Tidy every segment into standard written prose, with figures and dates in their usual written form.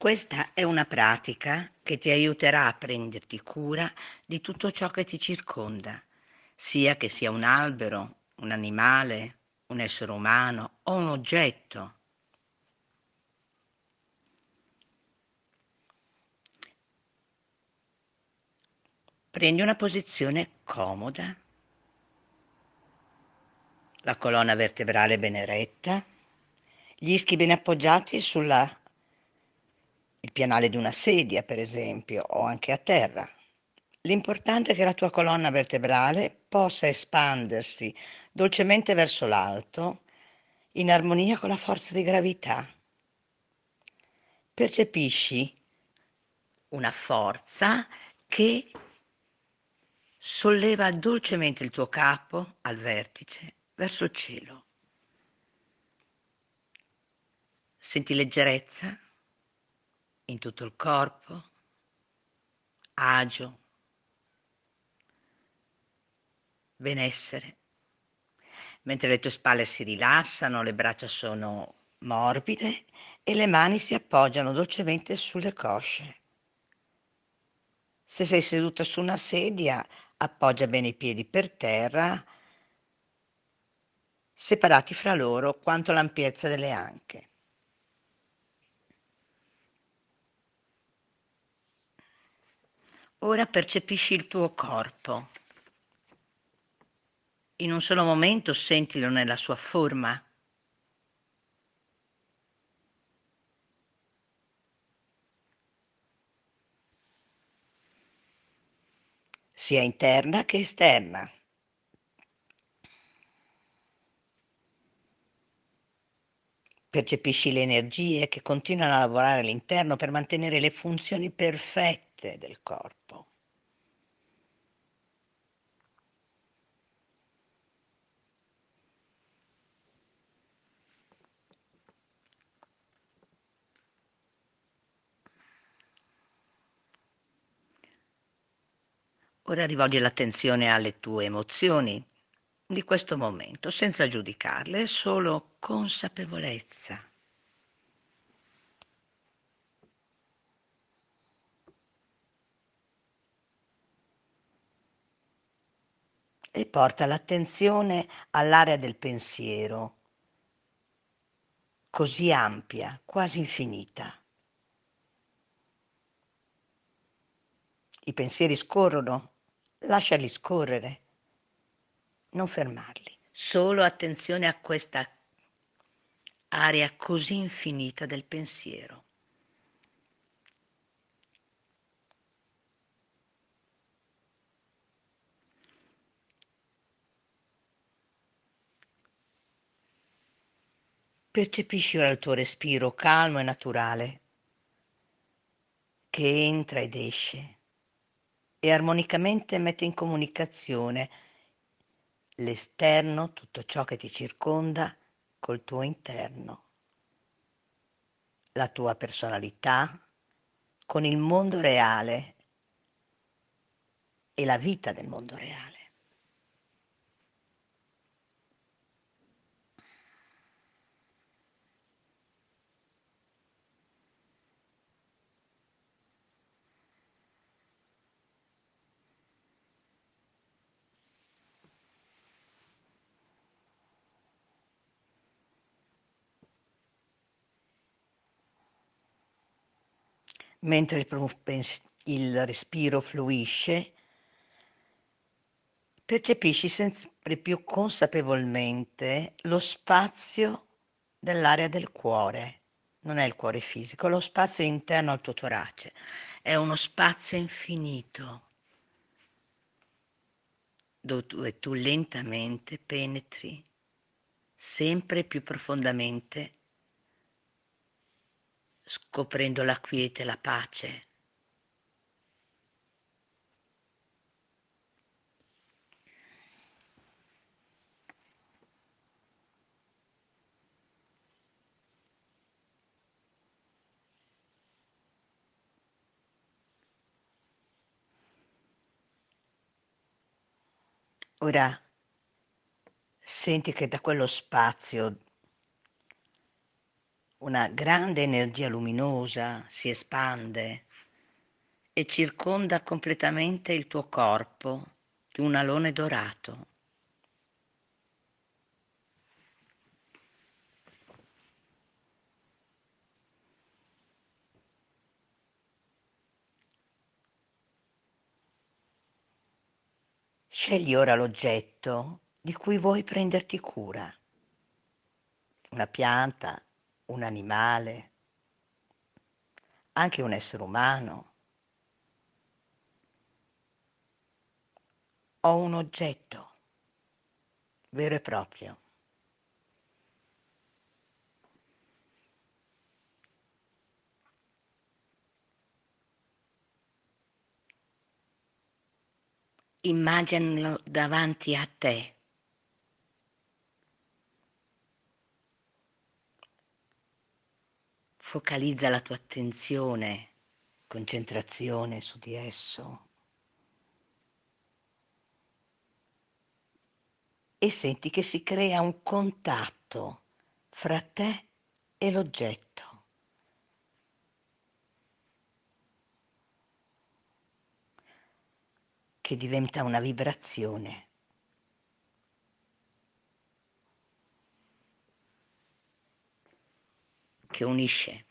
Questa è una pratica che ti aiuterà a prenderti cura di tutto ciò che ti circonda, sia che sia un albero, un animale, un essere umano o un oggetto. Prendi una posizione comoda, la colonna vertebrale ben eretta, gli ischi ben appoggiati sulla il pianale di una sedia, per esempio, o anche a terra. L'importante è che la tua colonna vertebrale possa espandersi dolcemente verso l'alto, in armonia con la forza di gravità. Percepisci una forza che solleva dolcemente il tuo capo al vertice, verso il cielo. Senti leggerezza in tutto il corpo, agio, benessere. Mentre le tue spalle si rilassano, le braccia sono morbide e le mani si appoggiano dolcemente sulle cosce. Se sei seduta su una sedia, appoggia bene i piedi per terra, separati fra loro quanto l'ampiezza delle anche. Ora percepisci il tuo corpo. In un solo momento sentilo nella sua forma. Sia interna che esterna. Percepisci le energie che continuano a lavorare all'interno per mantenere le funzioni perfette del corpo. Ora rivolgi l'attenzione alle tue emozioni di questo momento, senza giudicarle, solo consapevolezza. E porta l'attenzione all'area del pensiero, così ampia, quasi infinita. I pensieri scorrono, lasciali scorrere, non fermarli. Solo attenzione a questa area così infinita del pensiero. Percepisci ora il tuo respiro calmo e naturale che entra ed esce e armonicamente mette in comunicazione l'esterno, tutto ciò che ti circonda, col tuo interno, la tua personalità con il mondo reale e la vita del mondo reale. Mentre il respiro fluisce, percepisci sempre più consapevolmente lo spazio dell'area del cuore. Non è il cuore fisico, è lo spazio interno al tuo torace. È uno spazio infinito dove tu lentamente penetri sempre più profondamente, scoprendo la quiete e la pace. Ora senti che da quello spazio Una grande energia luminosa si espande e circonda completamente il tuo corpo di un alone dorato. Scegli ora l'oggetto di cui vuoi prenderti cura. Una pianta, un animale, anche un essere umano o un oggetto vero e proprio. Immaginalo davanti a te. Focalizza la tua attenzione, concentrazione su di esso e senti che si crea un contatto fra te e l'oggetto. Che diventa una vibrazione. Che unisce.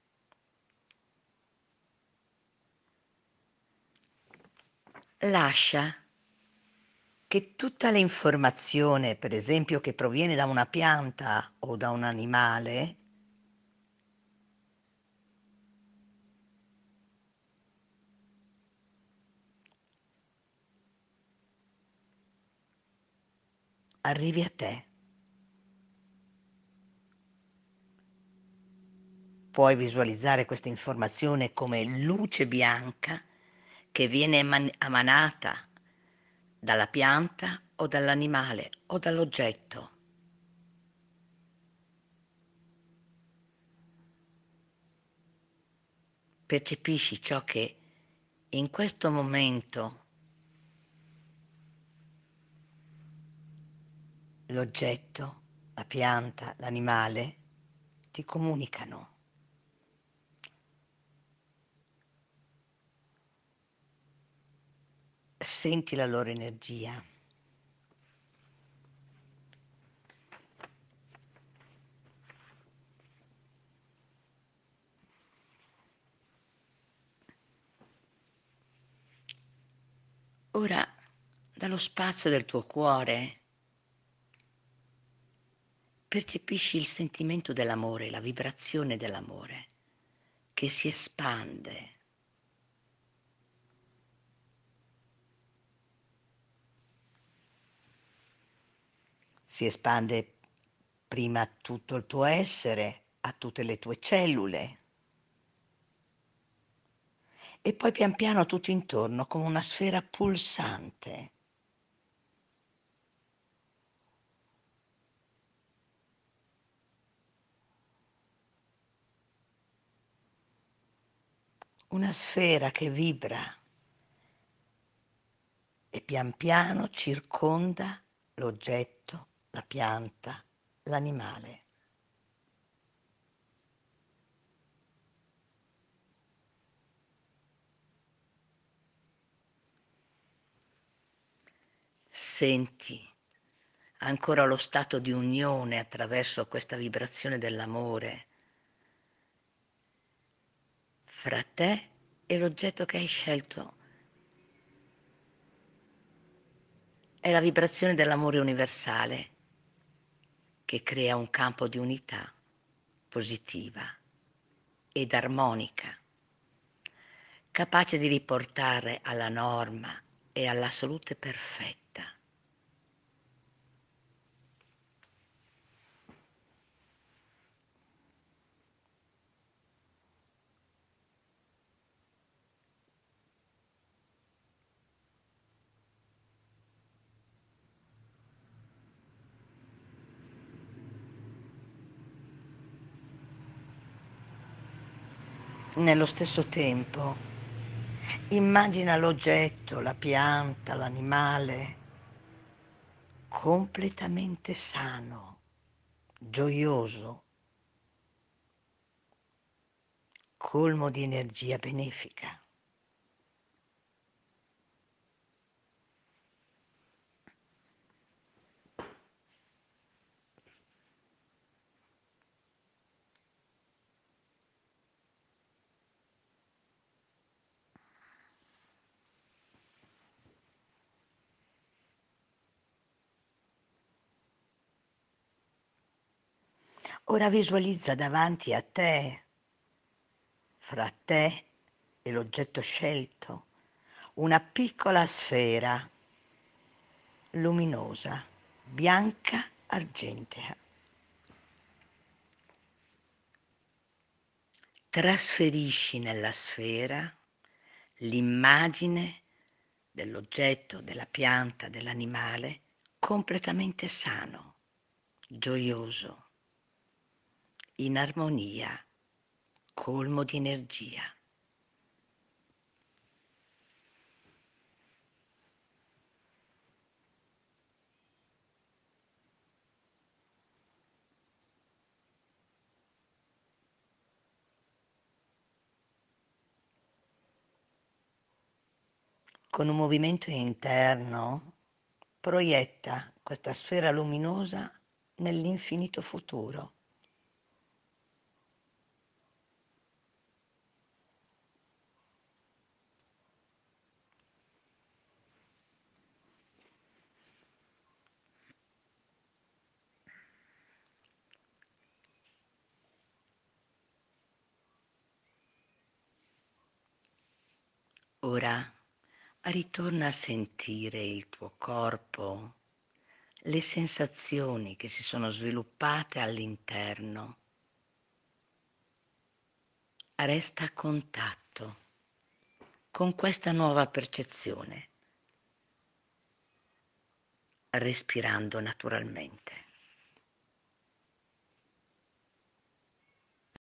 Lascia che tutta l'informazione, per esempio, che proviene da una pianta o da un animale, arrivi a te. Puoi visualizzare questa informazione come luce bianca che viene emanata dalla pianta o dall'animale o dall'oggetto. Percepisci ciò che in questo momento l'oggetto, la pianta, l'animale ti comunicano. Senti la loro energia. Ora, dallo spazio del tuo cuore, percepisci il sentimento dell'amore, la vibrazione dell'amore che si espande. Si espande prima a tutto il tuo essere, a tutte le tue cellule e poi pian piano tutto intorno come una sfera pulsante. Una sfera che vibra e pian piano circonda l'oggetto, la pianta, l'animale. Senti ancora lo stato di unione attraverso questa vibrazione dell'amore fra te e l'oggetto che hai scelto. È la vibrazione dell'amore universale che crea un campo di unità positiva ed armonica, capace di riportare alla norma e alla salute perfetta. Nello stesso tempo, immagina l'oggetto, la pianta, l'animale completamente sano, gioioso, colmo di energia benefica. Ora visualizza davanti a te, fra te e l'oggetto scelto, una piccola sfera luminosa, bianca argentea. Trasferisci nella sfera l'immagine dell'oggetto, della pianta, dell'animale completamente sano, gioioso, in armonia, colmo di energia. Con un movimento interno proietta questa sfera luminosa nell'infinito futuro. Ora ritorna a sentire il tuo corpo, le sensazioni che si sono sviluppate all'interno. Resta a contatto con questa nuova percezione, respirando naturalmente.